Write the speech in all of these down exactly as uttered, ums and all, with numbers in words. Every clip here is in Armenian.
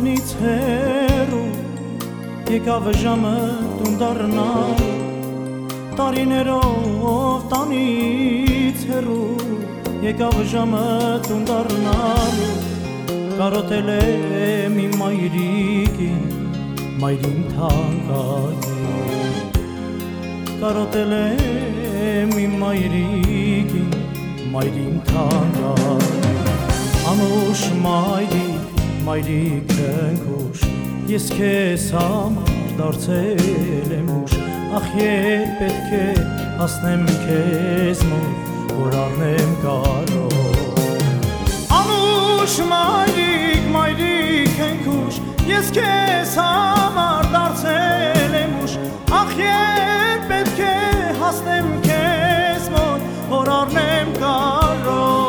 քեզանից հեռու եկավ ժամը տուն դառնալ տարիներով տանից հեռու եկավ ժամը տուն դառնալ կարոտել եմ իմ մայրիկին մայրին թանկագին կարոտել եմ իմ մայրիկին մայրին թանկագին անուշ մայրիկ մայրիկ քնքուշ ես քեզ համար դարձել եմ ուշ ախ երբ պետք է հասնեմ քեզ մոտ որ առնեմ կարոտ անուշ մայրիկ մայրիկ քնքուշ ես քեզ համար դարձել եմ ուշ ախ երբ պետք է հասնեմ քեզ մոտ որ առնեմ կարոտ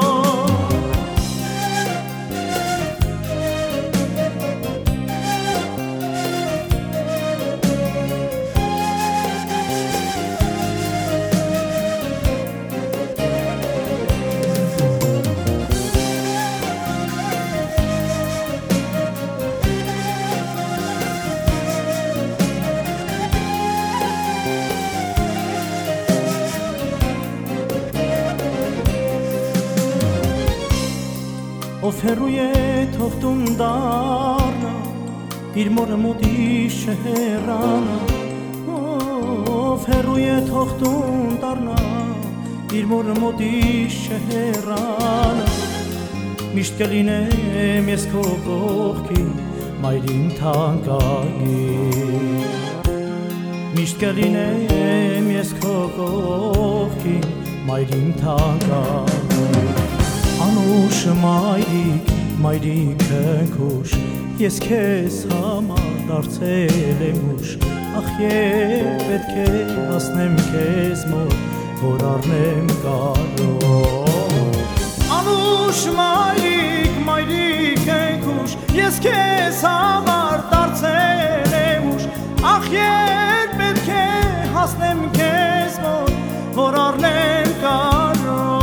Ով հեռու է թող տուն դառնա իր մորը մոտի շհեռանա ով հեռու է թող տուն դառնա իր մորը մոտի շհեռանա միշտ կլինեմ ես քո կողքին մայրին թանկագին միշտ կլինեմ ես քո կողքին մայրին թանկագին անուշ մայրիկ մայրիկ քնքուշ ես քեզ համար դարձել եմ ուշ ախ երբ պետք է հասնեմ քեզ մոտ որ առնեմ կարոտ անուշ մայրիկ մայրիկ քնքուշ ես քեզ համար դարձել եմ ուշ ախ երբ պետք է հասնեմ քեզ մոտ որ առնեմ կարոտ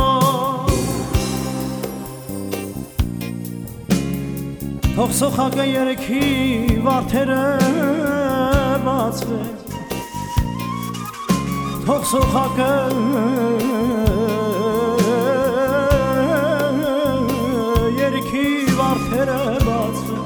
Թող սոխակը երեքի վարդերը բացվեն Թող սոխակը երեքի վարդերը բացվեն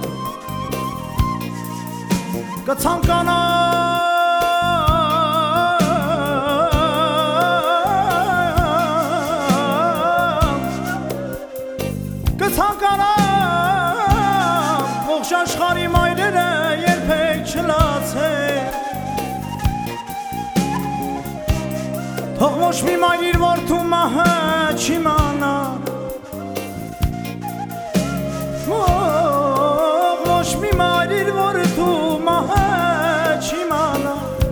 Կցանկանամ Կցանկանամ Ողջ աշխարհի մայրերը երբեք չլացեն Թող ոչ մի մայր իր որդու մահը չիմանա Թող ոչ մի մայր իր որդու մահը չիմանա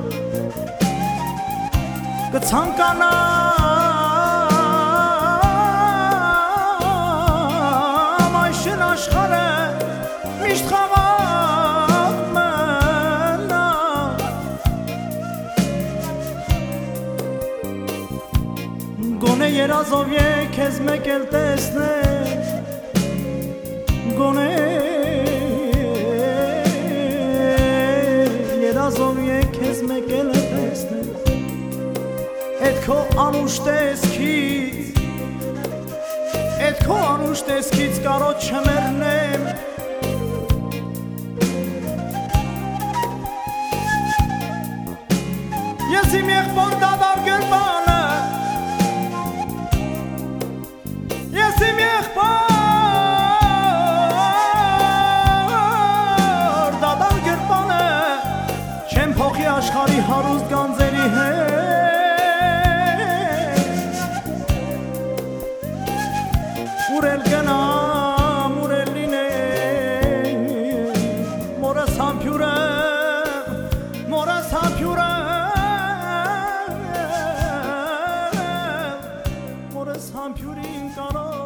Կցանկանամ այշեն աշխարհը միշտ խաղաղ մնա Գոնե երազով եկ քեզ մեկ էլ տեսնեմ Գոնե երազով եկ քեզ մեկ էլ տեսնեմ Էդ քո անուշ տեսքից Էդ քո անուշ տեսքից կարոտ չմեռնեմ Ես իմ եղբոր դադար գրպանը Ես իմ եղբոր դադար գրպանը Չեմ փոխի աշխարհի հարուստ գանձերի հետ Ուր էլ գնամ, ուր էլ լինեմ Մորս համբյուրը, մորս համբյուրը Մորս համբյուրին կարո